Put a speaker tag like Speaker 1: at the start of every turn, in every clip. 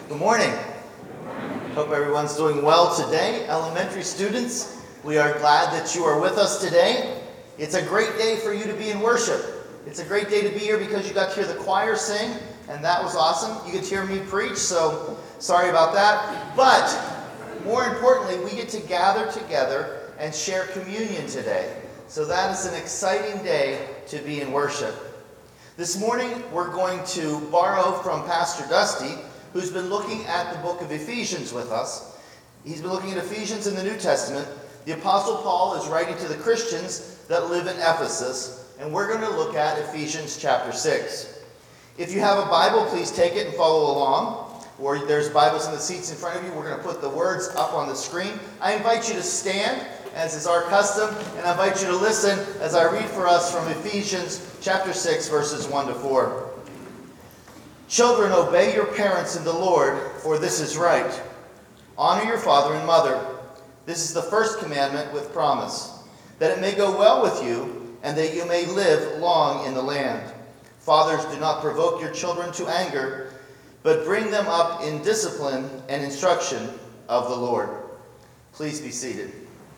Speaker 1: Good morning. Hope everyone's doing well today. Elementary students, we are glad that you are with us today. It's a great day for you to be in worship. It's a great day to be here because you got to hear the choir sing, and that was awesome. You get to hear me preach, so sorry about that. But more importantly, we get to gather together and share communion today. So that is an exciting day to be in worship. This morning, we're going to borrow from Pastor Dusty, who's been looking at the book of Ephesians with us. He's been looking at Ephesians in the New Testament. The Apostle Paul is writing to the Christians that live in Ephesus, and we're going to look at Ephesians chapter 6. If you have a Bible, please take it and follow along. Or there's Bibles in the seats in front of you. We're going to put the words up on the screen. I invite you to stand, as is our custom, and I invite you to listen as I read for us from Ephesians chapter 6, verses 1 to 4. Children, obey your parents in the Lord, for this is right. Honor your father and mother. This is the first commandment with promise, that it may go well with you, and that you may live long in the land. Fathers, do not provoke your children to anger, but bring them up in discipline and instruction of the Lord. Please be seated.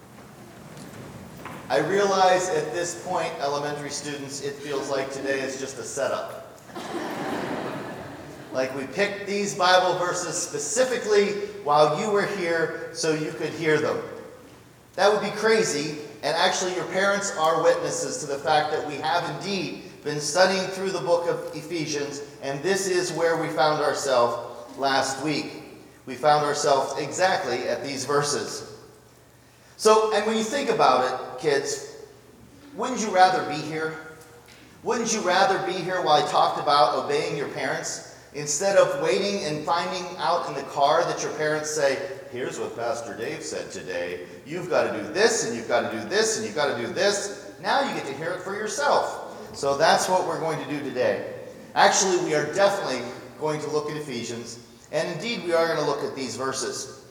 Speaker 1: I realize at this point, elementary students, it feels like today is just a setup. Like we picked these Bible verses specifically while you were here so you could hear them. That would be crazy, and actually your parents are witnesses to the fact that we have indeed been studying through the book of Ephesians, and this is where we found ourselves last week. We found ourselves exactly at these verses. So, and when you think about it, kids, wouldn't you rather be here? Wouldn't you rather be here while I talked about obeying your parents? Instead of waiting and finding out in the car that your parents say, here's what Pastor Dave said today. You've got to do this, and you've got to do this, and you've got to do this. Now you get to hear it for yourself. So that's what we're going to do today. Actually, we are definitely going to look at Ephesians, and indeed we are going to look at these verses.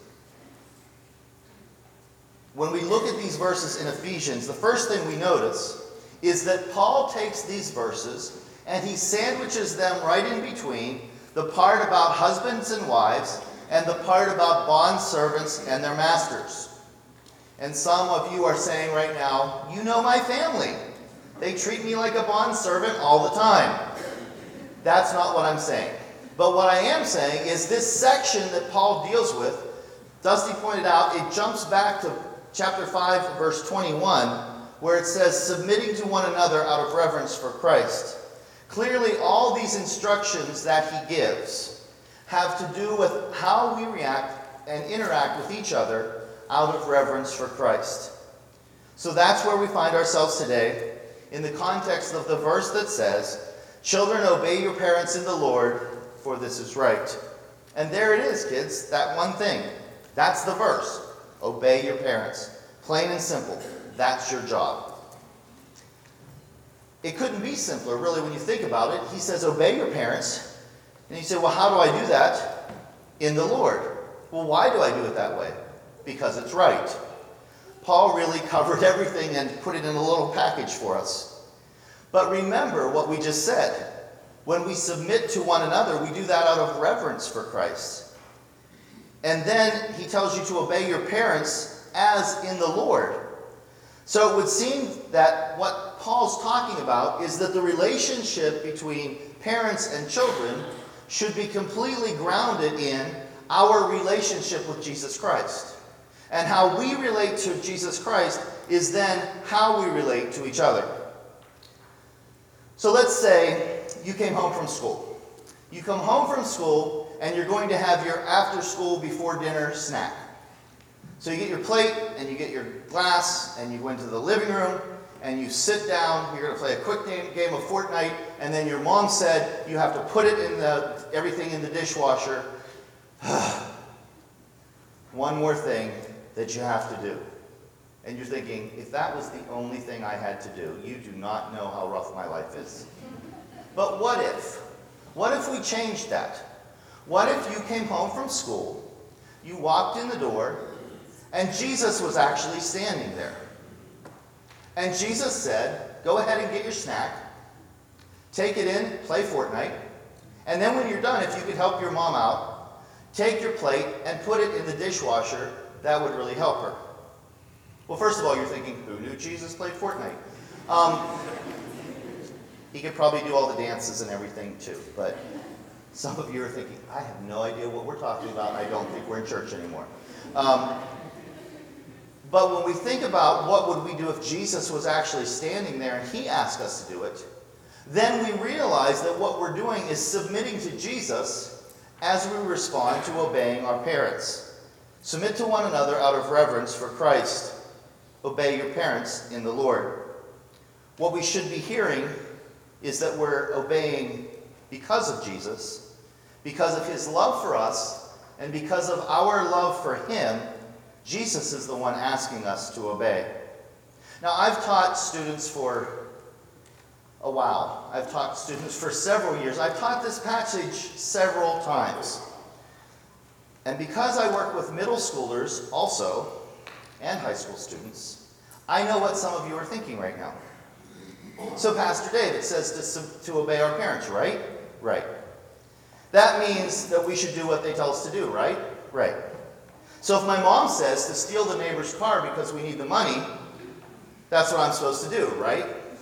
Speaker 1: When we look at these verses in Ephesians, the first thing we notice is that Paul takes these verses and he sandwiches them right in between the part about husbands and wives and the part about bond servants and their masters. And some of you are saying right now, you know my family. They treat me like a bond servant all the time. That's not what I'm saying. But what I am saying is this section that Paul deals with, Dusty pointed out, it jumps back to chapter 5, verse 21, where it says, submitting to one another out of reverence for Christ. Clearly, all these instructions that he gives have to do with how we react and interact with each other out of reverence for Christ. So that's where we find ourselves today, in the context of the verse that says, children, obey your parents in the Lord, for this is right. And there it is, kids, that one thing. That's the verse. Obey your parents. Plain and simple. That's your job. It couldn't be simpler, really, when you think about it. He says, obey your parents. And you say, well, how do I do that? In the Lord. Well, why do I do it that way? Because it's right. Paul really covered everything and put it in a little package for us. But remember what we just said. When we submit to one another, we do that out of reverence for Christ. And then he tells you to obey your parents as in the Lord. So it would seem that what Paul's talking about is that the relationship between parents and children should be completely grounded in our relationship with Jesus Christ. And how we relate to Jesus Christ is then how we relate to each other. So let's say you came home from school. You come home from school and you're going to have your after school before dinner snack. So you get your plate and you get your glass and you go into the living room and you sit down. You're going to play a quick game of Fortnite, and then your mom said you have to put it in everything in the dishwasher. One more thing that you have to do. And you're thinking, if that was the only thing I had to do, you do not know how rough my life is. But what if? What if we changed that? What if you came home from school, you walked in the door, and Jesus was actually standing there? And Jesus said, go ahead and get your snack, take it in, play Fortnite, and then when you're done, if you could help your mom out, Take your plate and put it in the dishwasher. That would really help her. Well, first of all, you're thinking, who knew Jesus played Fortnite? He could probably do all the dances and everything too, but some of you are thinking, I have no idea what we're talking about, and I don't think we're in church anymore. But when we think about what would we do if Jesus was actually standing there and he asked us to do it, then we realize that what we're doing is submitting to Jesus as we respond to obeying our parents. Submit to one another out of reverence for Christ. Obey your parents in the Lord. What we should be hearing is that we're obeying because of Jesus, because of his love for us, and because of our love for him. Jesus is the one asking us to obey. Now, I've taught students for a while. I've taught students for several years. I've taught this passage several times. And because I work with middle schoolers also, and high school students, I know what some of you are thinking right now. So Pastor Dave, it says to obey our parents, right? Right. That means that we should do what they tell us to do, right? Right. So if my mom says to steal the neighbor's car because we need the money, that's what I'm supposed to do, right?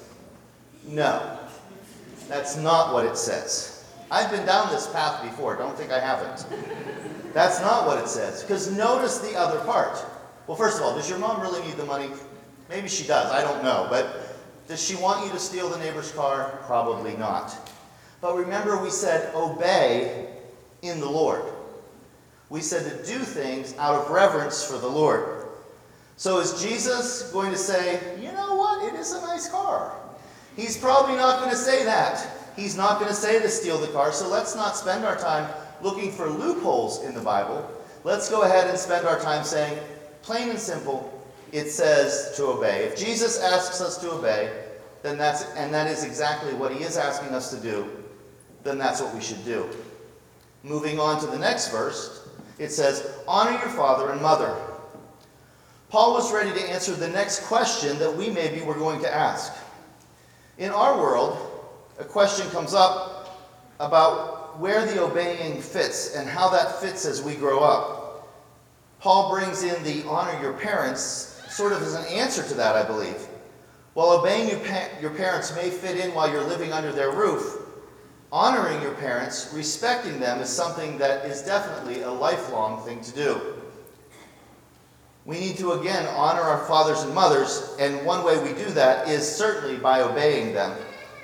Speaker 1: No. That's not what it says. I've been down this path before. Don't think I haven't. That's not what it says. Because notice the other part. Well, first of all, does your mom really need the money? Maybe she does. I don't know. But does she want you to steal the neighbor's car? Probably not. But remember, we said obey in the Lord. We said to do things out of reverence for the Lord. So is Jesus going to say, you know what, it is a nice car? He's probably not going to say that. He's not going to say to steal the car, so let's not spend our time looking for loopholes in the Bible. Let's go ahead and spend our time saying, plain and simple, it says to obey. If Jesus asks us to obey, then that is exactly what he is asking us to do, then that's what we should do. Moving on to the next verse, it says, honor your father and mother. Paul was ready to answer the next question that we maybe were going to ask. In our world, a question comes up about where the obeying fits and how that fits as we grow up. Paul brings in the honor your parents sort of as an answer to that, I believe. While obeying your parents may fit in while you're living under their roof, honoring your parents, respecting them, is something that is definitely a lifelong thing to do. We need to, again, honor our fathers and mothers, and one way we do that is certainly by obeying them.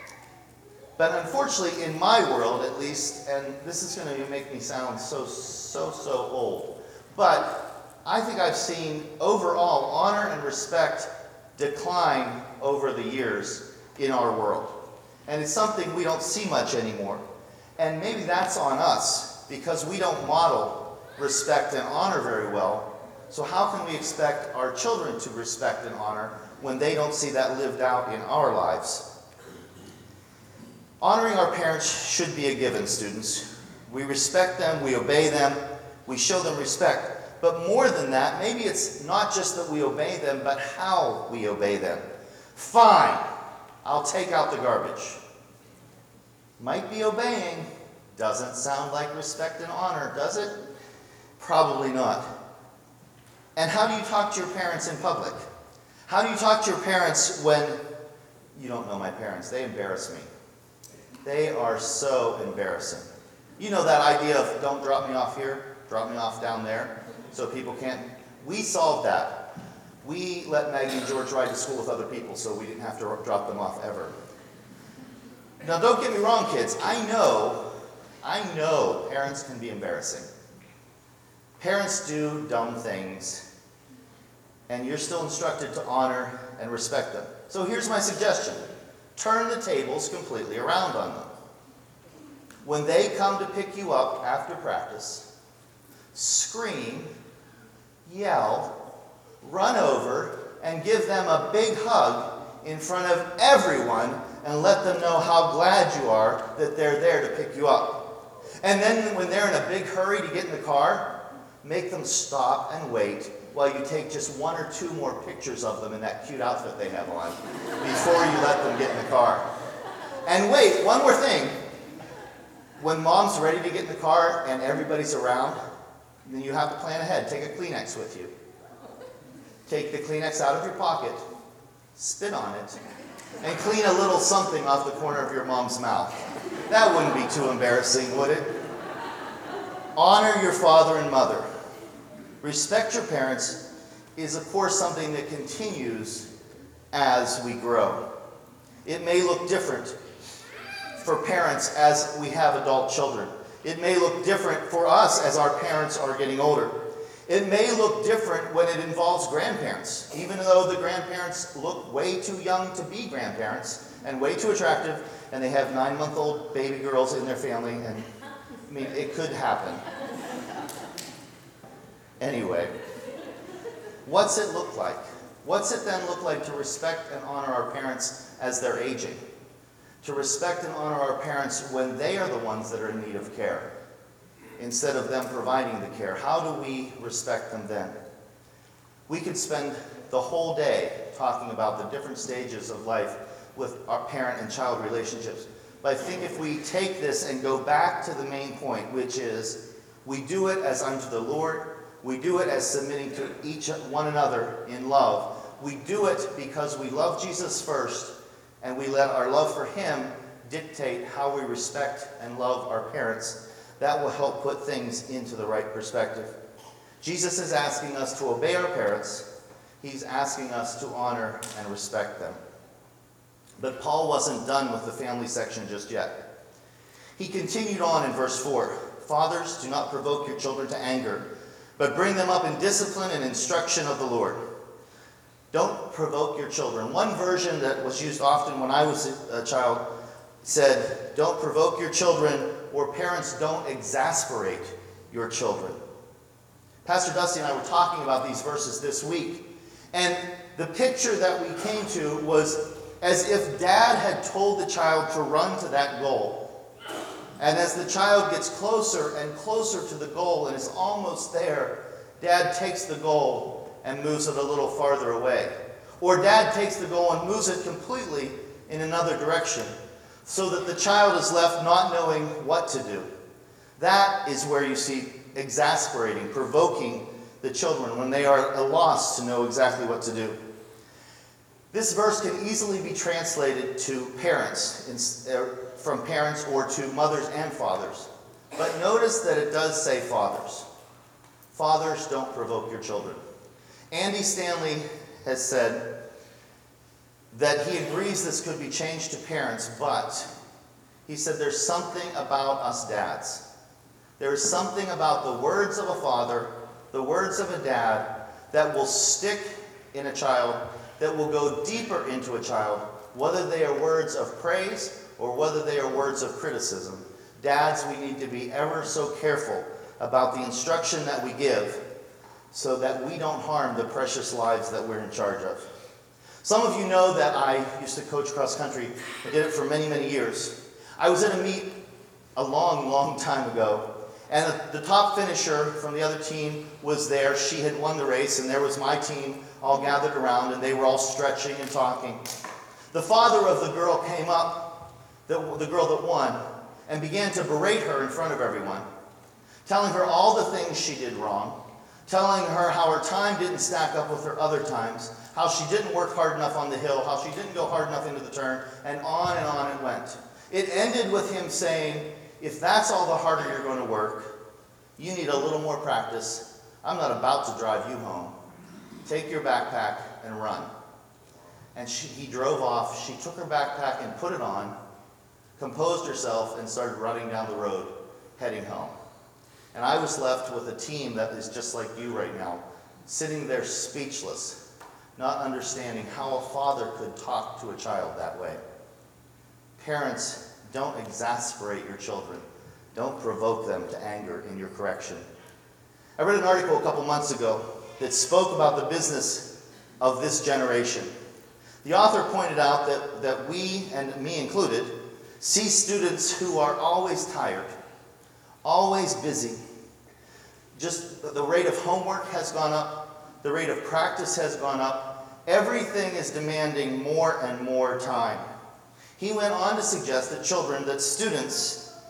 Speaker 1: But unfortunately, in my world at least, and this is going to make me sound so old, but I think I've seen overall honor and respect decline over the years in our world. And it's something we don't see much anymore. And maybe that's on us, because we don't model respect and honor very well. So how can we expect our children to respect and honor when they don't see that lived out in our lives? Honoring our parents should be a given, students. We respect them, we obey them, we show them respect. But more than that, maybe it's not just that we obey them, but how we obey them. Fine, I'll take out the garbage. Might be obeying. Doesn't sound like respect and honor, does it? Probably not. And how do you talk to your parents in public? How do you talk to your parents when you don't know my parents? They embarrass me. They are so embarrassing. You know that idea of don't drop me off here, drop me off down there, so people can't. We solved that. We let Maggie and George ride to school with other people so we didn't have to drop them off ever. Now don't get me wrong, kids. I know parents can be embarrassing. Parents do dumb things, and you're still instructed to honor and respect them. So here's my suggestion. Turn the tables completely around on them. When they come to pick you up after practice, scream, yell, run over, and give them a big hug in front of everyone and let them know how glad you are that they're there to pick you up. And then when they're in a big hurry to get in the car, make them stop and wait while you take just one or two more pictures of them in that cute outfit they have on before you let them get in the car. And wait, one more thing. When mom's ready to get in the car and everybody's around, then you have to plan ahead. Take a Kleenex with you. Take the Kleenex out of your pocket, spit on it, and clean a little something off the corner of your mom's mouth. That wouldn't be too embarrassing, would it? Honor your father and mother. Respect your parents is, of course, something that continues as we grow. It may look different for parents as we have adult children. It may look different for us as our parents are getting older. It may look different when it involves grandparents, even though the grandparents look way too young to be grandparents and way too attractive, and they have 9-month-old baby girls in their family, and I mean, it could happen. Anyway, what's it look like? What's it then look like to respect and honor our parents as they're aging? To respect and honor our parents when they are the ones that are in need of care, instead of them providing the care. How do we respect them then? We could spend the whole day talking about the different stages of life with our parent and child relationships. But I think if we take this and go back to the main point, which is we do it as unto the Lord, we do it as submitting to each one another in love. We do it because we love Jesus first, and we let our love for him dictate how we respect and love our parents. That will help put things into the right perspective. Jesus is asking us to obey our parents. He's asking us to honor and respect them. But Paul wasn't done with the family section just yet. He continued on in verse 4. Fathers, do not provoke your children to anger, but bring them up in discipline and instruction of the Lord. Don't provoke your children. One version that was used often when I was a child said, don't provoke your children, or parents, don't exasperate your children. Pastor Dusty and I were talking about these verses this week, and the picture that we came to was as if dad had told the child to run to that goal. And as the child gets closer and closer to the goal and is almost there, dad takes the goal and moves it a little farther away. Or dad takes the goal and moves it completely in another direction, so that the child is left not knowing what to do. That is where you see exasperating, provoking the children when they are at a loss to know exactly what to do. This verse can easily be translated to parents, from parents or to mothers and fathers. But notice that it does say fathers. Fathers, don't provoke your children. Andy Stanley has said that he agrees this could be changed to parents, but he said there's something about us dads. There is something about the words of a father, the words of a dad, that will stick in a child, that will go deeper into a child, whether they are words of praise or whether they are words of criticism. Dads, we need to be ever so careful about the instruction that we give so that we don't harm the precious lives that we're in charge of. Some of you know that I used to coach cross country. I did it for many, many years. I was at a meet a long, long time ago, and the top finisher from the other team was there. She had won the race, and there was my team all gathered around, and they were all stretching and talking. The father of the girl came up, the girl that won, and began to berate her in front of everyone, telling her all the things she did wrong, telling her how her time didn't stack up with her other times, how she didn't work hard enough on the hill, how she didn't go hard enough into the turn, and on it went. It ended with him saying, if that's all the harder you're going to work, you need a little more practice. I'm not about to drive you home. Take your backpack and run. And he drove off. She took her backpack and put it on, composed herself, and started running down the road, heading home. And I was left with a team that is just like you right now, sitting there speechless, not understanding how a father could talk to a child that way. Parents, don't exasperate your children. Don't provoke them to anger in your correction. I read an article a couple months ago that spoke about the business of this generation. The author pointed out that we, and me included, see students who are always tired, always busy. Just the rate of homework has gone up. The rate of practice has gone up. Everything is demanding more and more time. He went on to suggest that students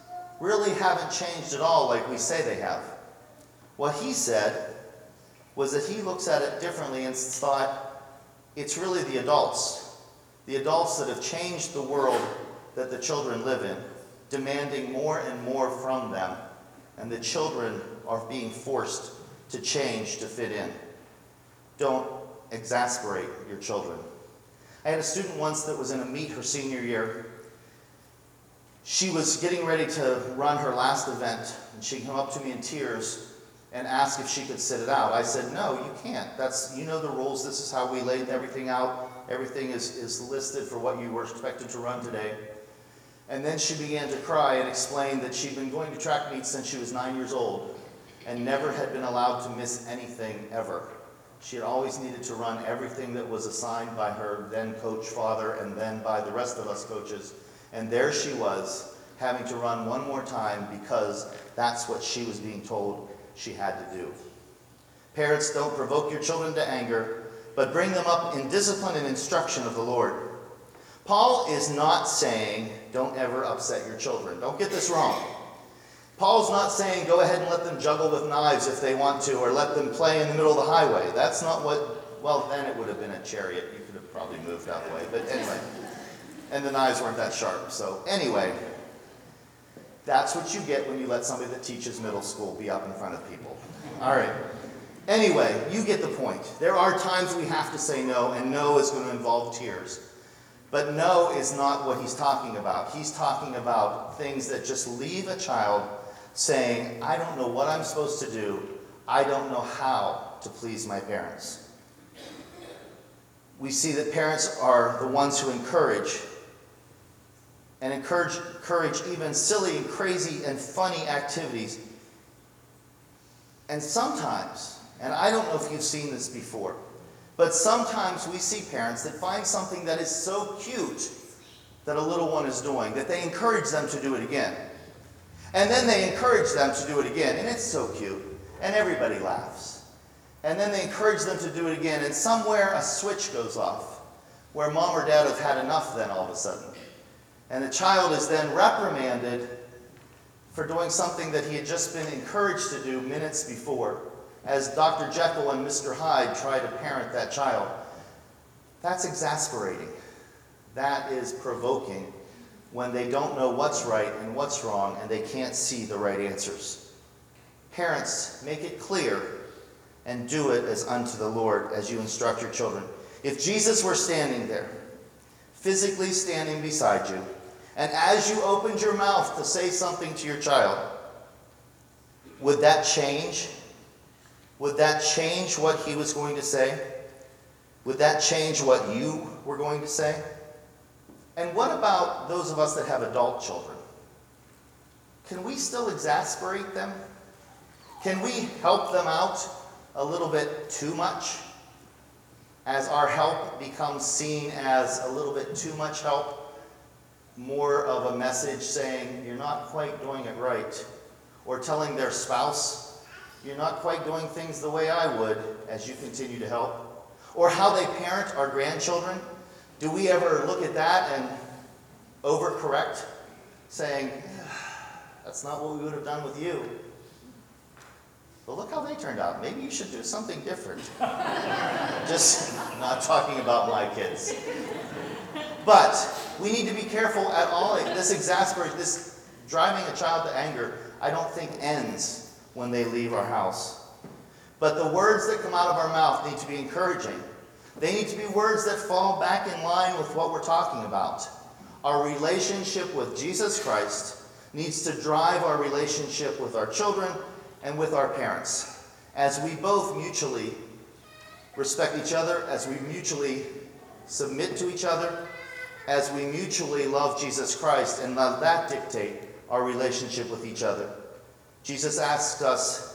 Speaker 1: really haven't changed at all like we say they have. What he said was that he looks at it differently and thought it's really the adults that have changed the world that the children live in, demanding more and more from them, and the children are being forced to change to fit in. Don't exasperate your children. I had a student once that was in a meet her senior year. She was getting ready to run her last event, and she came up to me in tears and asked if she could sit it out. I said, no, you can't. You know the rules. This is how we laid everything out. Everything is listed for what you were expected to run today. And then she began to cry and explain that she'd been going to track meets since she was 9 years old and never had been allowed to miss anything ever. She had always needed to run everything that was assigned by her then coach father and then by the rest of us coaches. And there she was, having to run one more time because that's what she was being told she had to do. Parents, don't provoke your children to anger, but bring them up in discipline and instruction of the Lord. Paul is not saying, don't ever upset your children. Don't get this wrong. Paul's not saying, go ahead and let them juggle with knives if they want to, or let them play in the middle of the highway. That's not what, well, then it would have been a chariot. You could have probably moved that way. But anyway, and the knives weren't that sharp. So anyway, that's what you get when you let somebody that teaches middle school be up in front of people. All right. Anyway, you get the point. There are times we have to say no, and no is going to involve tears. But no is not what he's talking about. He's talking about things that just leave a child saying, I don't know what I'm supposed to do. I don't know how to please my parents. We see that parents are the ones who encourage even silly and crazy and funny activities. And sometimes, and I don't know if you've seen this before, but sometimes we see parents that find something that is so cute that a little one is doing, that they encourage them to do it again. And then they encourage them to do it again, and it's so cute, and everybody laughs. And then they encourage them to do it again, and somewhere a switch goes off, where mom or dad have had enough then all of a sudden. And the child is then reprimanded for doing something that he had just been encouraged to do minutes before, as Dr. Jekyll and Mr. Hyde try to parent that child. That's exasperating. That is provoking when they don't know what's right and what's wrong and they can't see the right answers. Parents, make it clear and do it as unto the Lord as you instruct your children. If Jesus were standing there, physically standing beside you, and as you opened your mouth to say something to your child, would that change? Would that change what he was going to say? Would that change what you were going to say? And what about those of us that have adult children? Can we still exasperate them? Can we help them out a little bit too much? As our help becomes seen as a little bit too much help, more of a message saying, you're not quite doing it right. Or telling their spouse, you're not quite doing things the way I would, as you continue to help. Or how they parent our grandchildren. Do we ever look at that and overcorrect, saying, that's not what we would have done with you. But look how they turned out. Maybe you should do something different. Just not talking about my kids. But we need to be careful at all. This driving a child to anger, I don't think ends when they leave our house. But the words that come out of our mouth need to be encouraging. They need to be words that fall back in line with what we're talking about. Our relationship with Jesus Christ needs to drive our relationship with our children and with our parents, as we both mutually respect each other, as we mutually submit to each other, as we mutually love Jesus Christ and let that dictate our relationship with each other. Jesus asks us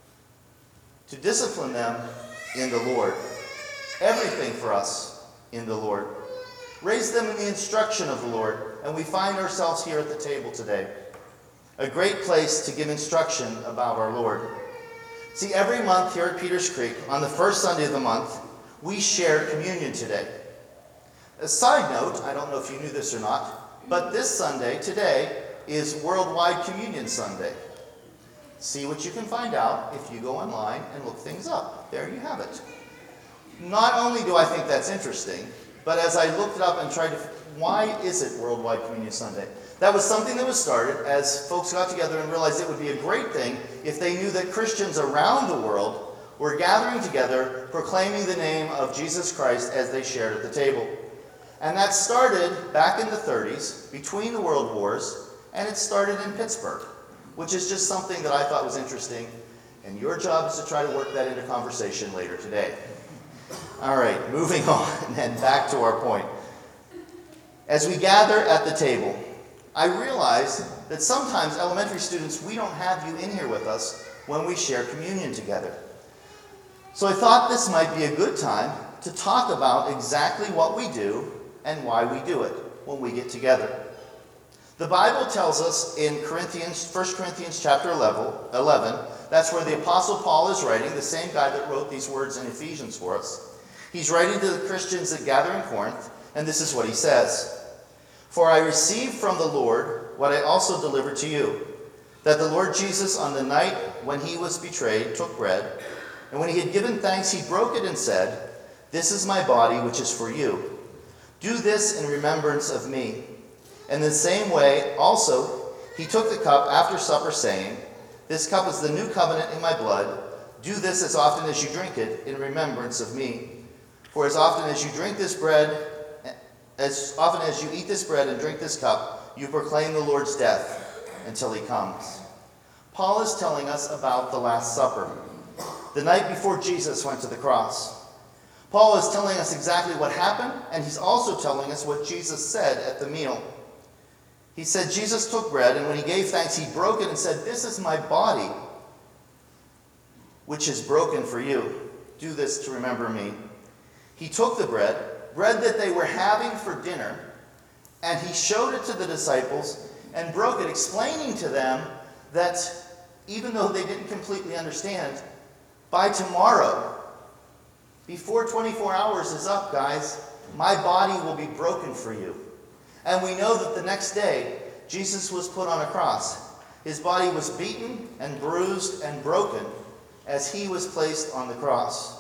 Speaker 1: to discipline them in the Lord. Everything for us in the Lord. Raise them in the instruction of the Lord, and we find ourselves here at the table today. A great place to give instruction about our Lord. See, every month here at Peters Creek, on the first Sunday of the month, we share communion today. A side note, I don't know if you knew this or not, but this Sunday, today, is Worldwide Communion Sunday. See what you can find out if you go online and look things up. There you have it. Not only do I think that's interesting, but as I looked it up and tried to, why is it Worldwide Communion Sunday? That was something that was started as folks got together and realized it would be a great thing if they knew that Christians around the world were gathering together, proclaiming the name of Jesus Christ as they shared at the table. And that started back in the 30s, between the world wars, and it started in Pittsburgh, which is just something that I thought was interesting, and your job is to try to work that into conversation later today. All right, moving on, and back to our point. As we gather at the table, I realize that sometimes elementary students, we don't have you in here with us when we share communion together. So I thought this might be a good time to talk about exactly what we do and why we do it when we get together. The Bible tells us in 1 Corinthians chapter 11, that's where the Apostle Paul is writing, the same guy that wrote these words in Ephesians for us. He's writing to the Christians that gather in Corinth, and this is what he says. For I received from the Lord what I also delivered to you, that the Lord Jesus on the night when he was betrayed took bread, and when he had given thanks he broke it and said, This is my body which is for you. Do this in remembrance of me. In the same way also he took the cup after supper, saying, This cup is the new covenant in my blood. Do this as often as you drink it in remembrance of me. For as often as you drink this bread, as often as you eat this bread and drink this cup, you proclaim the Lord's death until he comes. Paul is telling us about the Last Supper, the night before Jesus went to the cross. Paul is telling us exactly what happened, and he's also telling us what Jesus said at the meal. He said Jesus took bread, and when he gave thanks, he broke it and said, This is my body, which is broken for you. Do this to remember me. He took the bread that they were having for dinner, and he showed it to the disciples and broke it, explaining to them that even though they didn't completely understand, by tomorrow, before 24 hours is up, guys, my body will be broken for you. And we know that the next day, Jesus was put on a cross. His body was beaten and bruised and broken as he was placed on the cross.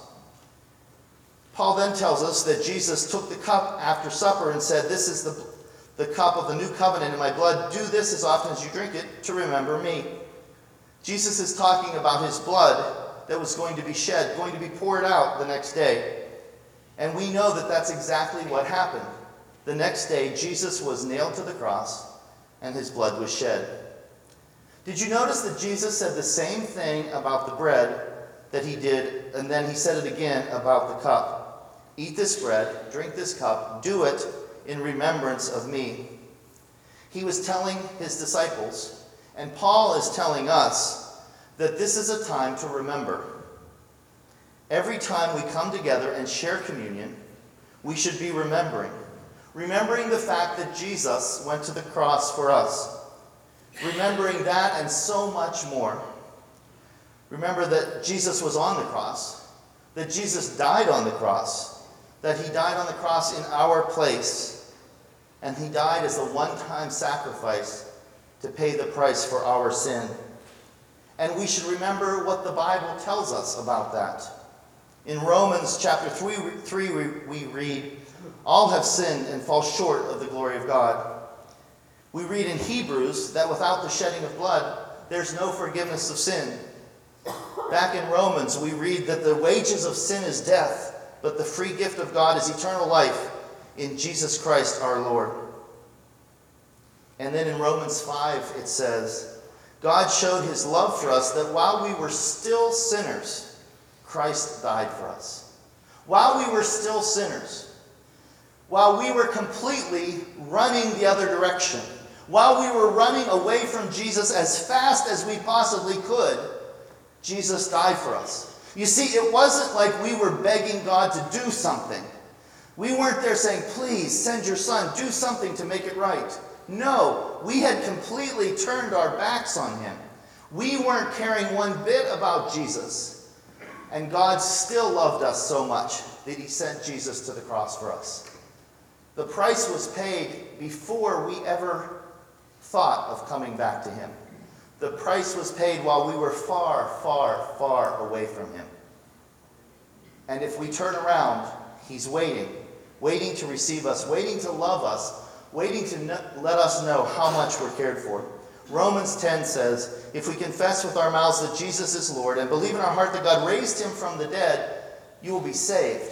Speaker 1: Paul then tells us that Jesus took the cup after supper and said, This is the cup of the new covenant in my blood. Do this as often as you drink it to remember me. Jesus is talking about his blood that was going to be shed, going to be poured out the next day. And we know that that's exactly what happened. The next day, Jesus was nailed to the cross and his blood was shed. Did you notice that Jesus said the same thing about the bread that he did, and then he said it again about the cup? Eat this bread, drink this cup, do it in remembrance of me. He was telling his disciples, and Paul is telling us, that this is a time to remember. Every time we come together and share communion, we should be remembering. Remembering the fact that Jesus went to the cross for us. Remembering that and so much more. Remember that Jesus was on the cross, that Jesus died on the cross, that he died on the cross in our place, and he died as a one-time sacrifice to pay the price for our sin. And we should remember what the Bible tells us about that. In Romans chapter 3 we read, All have sinned and fall short of the glory of God. We read in Hebrews that without the shedding of blood, there's no forgiveness of sin. Back in Romans, we read that the wages of sin is death, but the free gift of God is eternal life in Jesus Christ our Lord. And then in Romans 5 it says, God showed his love for us that while we were still sinners, Christ died for us. While we were still sinners, while we were completely running the other direction, while we were running away from Jesus as fast as we possibly could, Jesus died for us. You see, it wasn't like we were begging God to do something. We weren't there saying, Please send your son, do something to make it right. No, we had completely turned our backs on him. We weren't caring one bit about Jesus. And God still loved us so much that he sent Jesus to the cross for us. The price was paid before we ever thought of coming back to him. The price was paid while we were far, far, far away from him. And if we turn around, he's waiting to receive us, waiting to love us, waiting to let us know how much we're cared for. Romans 10 says, if we confess with our mouths that Jesus is Lord and believe in our heart that God raised him from the dead, you will be saved.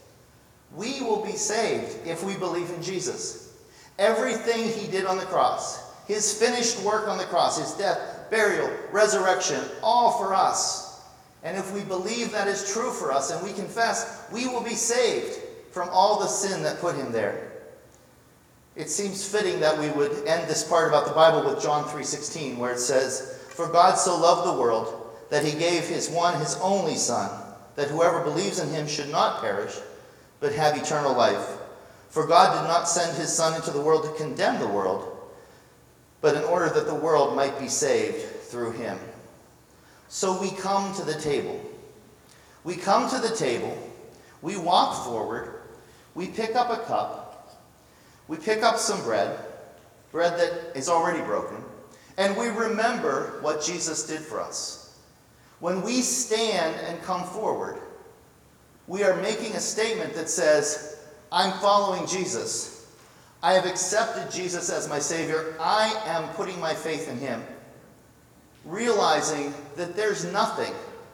Speaker 1: We will be saved if we believe in Jesus. Everything he did on the cross, his finished work on the cross, his death, burial, resurrection, all for us. And if we believe that is true for us and we confess, we will be saved from all the sin that put him there. It seems fitting that we would end this part about the Bible with John 3:16, where it says, "For God so loved the world that he gave his only Son, that whoever believes in him should not perish, but have eternal life. For God did not send his Son into the world to condemn the world, but in order that the world might be saved through him." So we come to the table. We come to the table. We walk forward. We pick up a cup. We pick up some bread that is already broken, and we remember what Jesus did for us. When we stand and come forward, we are making a statement that says, I'm following Jesus. I have accepted Jesus as my Savior. I am putting my faith in him, realizing that there's nothing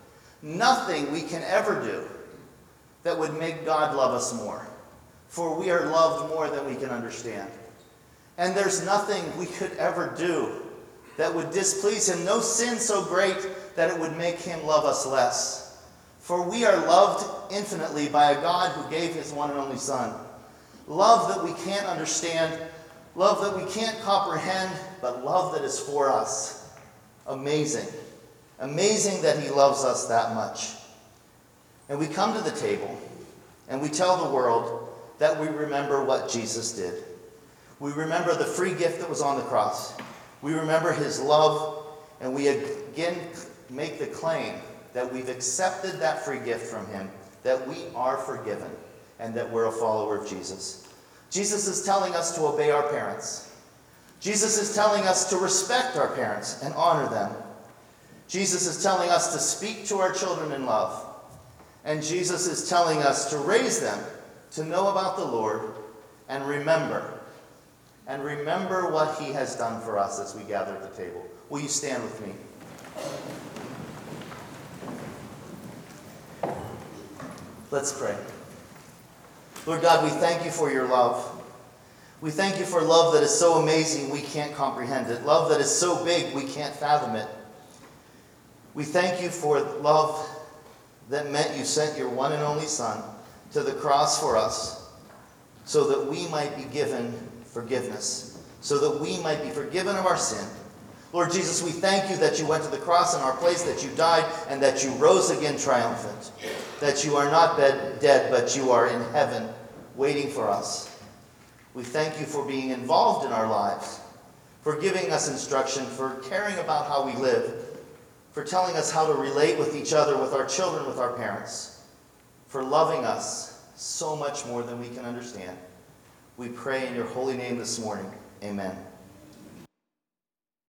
Speaker 1: we can ever do that would make God love us more. For we are loved more than we can understand. And there's nothing we could ever do that would displease him. No sin so great that it would make him love us less. For we are loved infinitely by a God who gave his one and only Son. Love that we can't understand, love that we can't comprehend, but love that is for us. Amazing. Amazing that he loves us that much. And we come to the table and we tell the world that we remember what Jesus did. We remember the free gift that was on the cross. We remember his love, and we again make the claim that we've accepted that free gift from him, that we are forgiven, and that we're a follower of Jesus. Jesus is telling us to obey our parents. Jesus is telling us to respect our parents and honor them. Jesus is telling us to speak to our children in love. And Jesus is telling us to raise them to know about the Lord and remember what he has done for us as we gather at the table. Will you stand with me? Let's pray. Lord God, we thank you for your love. We thank you for love that is so amazing we can't comprehend it. Love that is so big we can't fathom it. We thank you for love that meant you sent your one and only Son to the cross for us so that we might be given forgiveness, so that we might be forgiven of our sin. Lord Jesus, we thank you that you went to the cross in our place, that you died, and that you rose again triumphant, that you are not dead, but you are in heaven waiting for us. We thank you for being involved in our lives, for giving us instruction, for caring about how we live, for telling us how to relate with each other, with our children, with our parents, for loving us so much more than we can understand. We pray in your holy name this morning. Amen.